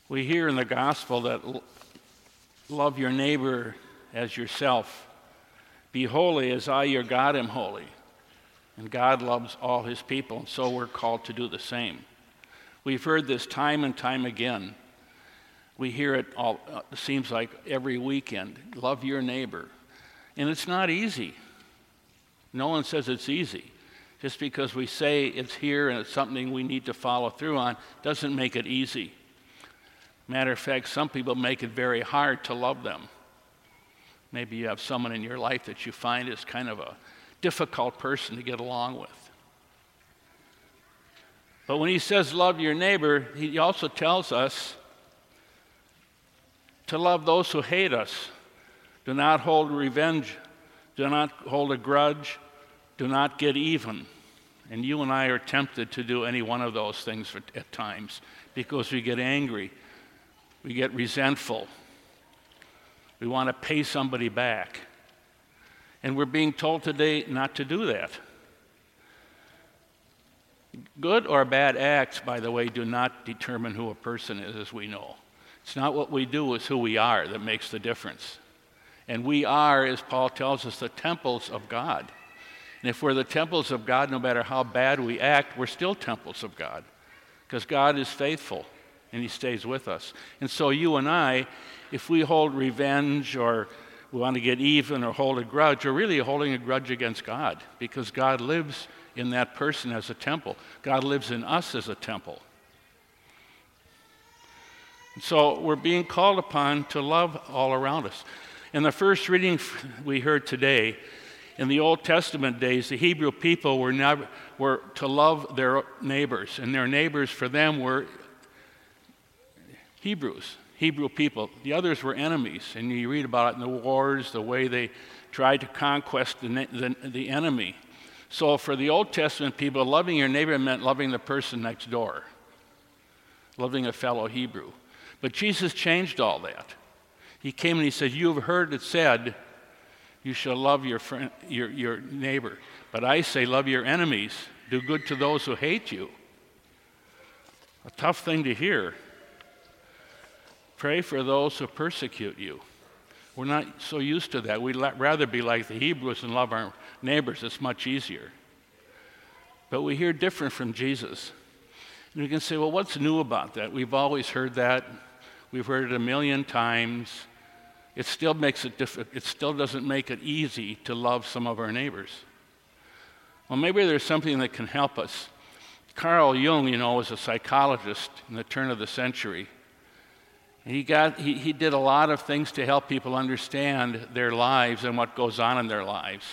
We hear in the gospel that love your neighbor as yourself. Be holy as I, your God, am holy. And God loves all his people, and so we're called to do the same. We've heard this time and time again. We hear it all, it seems like every weekend. Love your neighbor. And it's not easy. No one says it's easy. Just because we say it's here and it's something we need to follow through on doesn't make it easy. Matter of fact, some people make it very hard to love them. Maybe you have someone in your life that you find is kind of a difficult person to get along with. But when he says love your neighbor, he also tells us to love those who hate us. Do not hold revenge. Do not hold a grudge. Do not get even. And you and I are tempted to do any one of those things at times because we get angry. We get resentful. We want to pay somebody back. And we're being told today not to do that. Good or bad acts, by the way, do not determine who a person is, as we know. It's not what we do, it's who we are that makes the difference. And we are, as Paul tells us, the temples of God. And if we're the temples of God, no matter how bad we act, we're still temples of God. Because God is faithful, and he stays with us. And so you and I, if we hold revenge or we want to get even or hold a grudge, we're really holding a grudge against God, because God lives in that person as a temple. God lives in us as a temple. And so we're being called upon to love all around us. In the first reading we heard today, in the Old Testament days, the Hebrew people were to love their neighbors, and their neighbors for them were Hebrews, Hebrew people. The others were enemies, and you read about it in the wars, the way they tried to conquest the enemy. So for the Old Testament people, loving your neighbor meant loving the person next door, loving a fellow Hebrew. But Jesus changed all that. He came and he said, you have heard it said, you shall love your friend, your neighbor. But I say, love your enemies. Do good to those who hate you. A tough thing to hear. Pray for those who persecute you. We're not so used to that. We'd rather be like the Hebrews and love our neighbors. It's much easier. But we hear different from Jesus. And we can say, well, what's new about that? We've always heard that. We've heard it a million times. It still makes it difficult. It still doesn't make it easy to love some of our neighbors. Well, maybe there's something that can help us. Carl Jung, was a psychologist in the turn of the century. He did a lot of things to help people understand their lives and what goes on in their lives.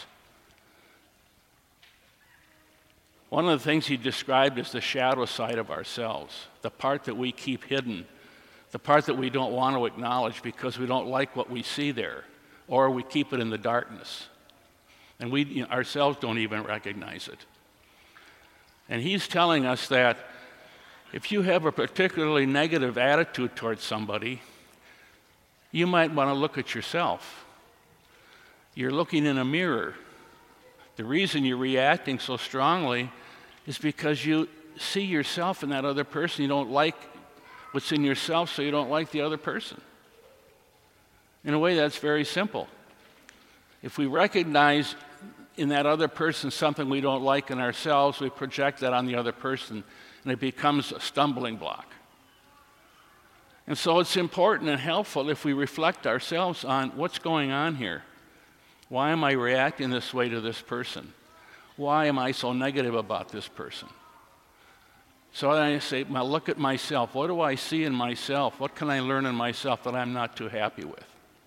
One of the things he described is the shadow side of ourselves, the part that we keep hidden, the part that we don't want to acknowledge because we don't like what we see there, or we keep it in the darkness. And we ourselves don't even recognize it. And he's telling us that if you have a particularly negative attitude towards somebody, you might want to look at yourself. You're looking in a mirror. The reason you're reacting so strongly is because you see yourself in that other person. You don't like what's in yourself, so you don't like the other person. In a way, that's very simple. If we recognize in that other person something we don't like in ourselves, we project that on the other person, and it becomes a stumbling block. And so it's important and helpful if we reflect ourselves on what's going on here. Why am I reacting this way to this person? Why am I so negative about this person? So I say, now look at myself. What do I see in myself? What can I learn in myself that I'm not too happy with?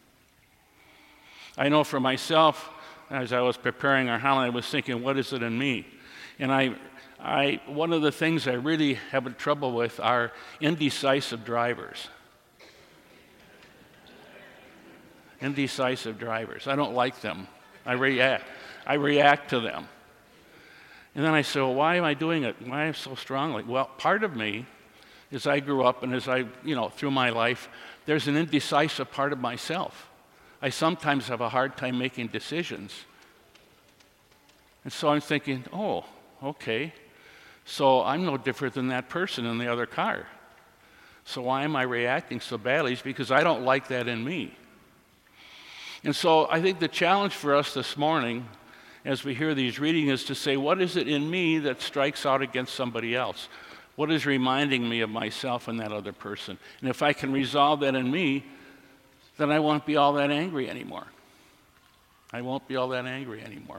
I know for myself, as I was preparing our homily, I was thinking, what is it in me? And one of the things I really have trouble with are indecisive drivers. Indecisive drivers. I don't like them. I react to them. And then I say, well, why am I doing it? Why am I so strongly? Well, part of me, as I grew up and as I, through my life, there's an indecisive part of myself. I sometimes have a hard time making decisions. And so I'm thinking, oh, okay. So I'm no different than that person in the other car. So why am I reacting so badly? It's because I don't like that in me. And so I think the challenge for us this morning, as we hear these readings, is to say, what is it in me that strikes out against somebody else? What is reminding me of myself and that other person? And if I can resolve that in me, then I won't be all that angry anymore. I won't be all that angry anymore.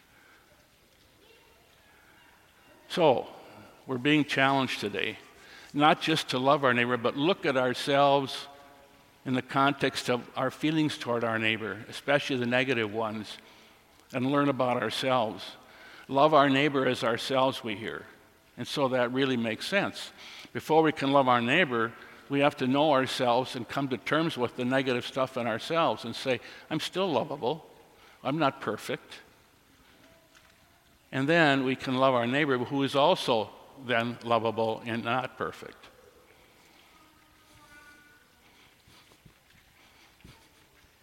So, we're being challenged today, not just to love our neighbor, but look at ourselves in the context of our feelings toward our neighbor, especially the negative ones, and learn about ourselves. Love our neighbor as ourselves, we hear. And so that really makes sense. Before we can love our neighbor, we have to know ourselves and come to terms with the negative stuff in ourselves and say, I'm still lovable. I'm not perfect. And then we can love our neighbor who is also then lovable and not perfect.